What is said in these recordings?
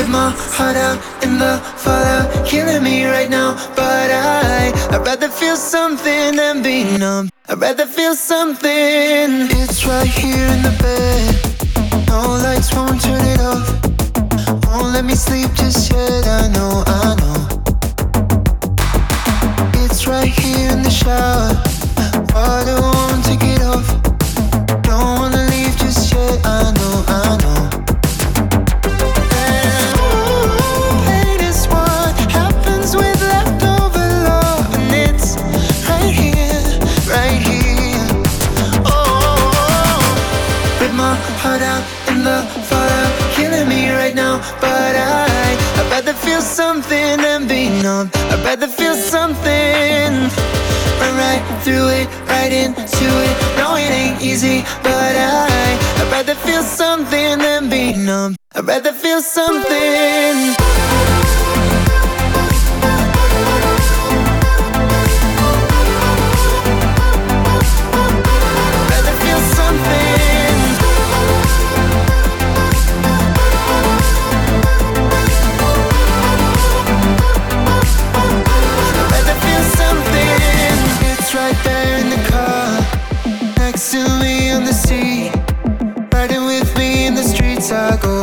With my heart out in the fallout, killing me right now. But I'd rather feel something than be numb. I'd rather feel something. It's right here in the bed. No lights, won't turn it off. Won't let me sleep just yet. I know. It's right here in the shower. Water won't take it off. Don't wanna leave just yet. I know. And pain is what happens with leftover love, and it's right here, right here. Oh, rip my heart out in the fallout, killing me right now. But I'd rather feel something than be numb. I'd rather feel something. Run right through it, right into it. No, it ain't easy, but I'd rather feel something than be numb. I'd rather feel something. Right there in the car, next to me on the seat, riding with me in the streets. I go.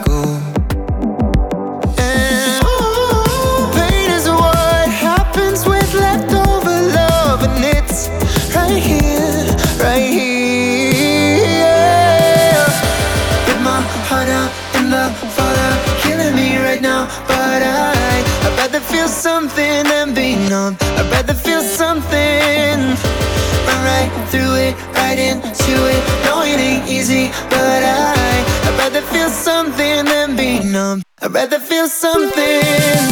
And pain is what happens with leftover love, and it's right here, right here. With my heart out in the fallout, killing me right now. But I'd rather feel something than be numb. I'd rather feel something. Run right through it, right into it. No, it ain't easy, but I'd rather feel something than be numb. I'd rather feel something.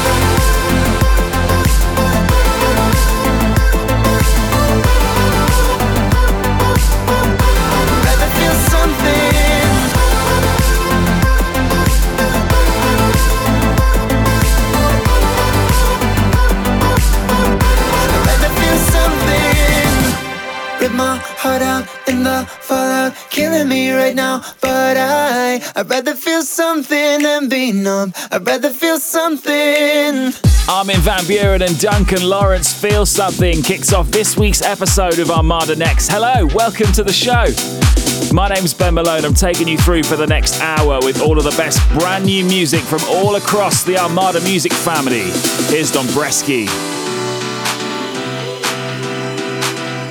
Rip my heart out in the fallout, killing me right now. But I'd rather feel something than be numb. I'd rather feel something. Armin van Buuren and Duncan Lawrence, Feel Something, kicks off this week's episode of Armada Next. Hello, welcome to the show. My name's Ben Malone. I'm taking you through for the next hour with all of the best brand new music from all across the Armada music family. Here's Don Bresky.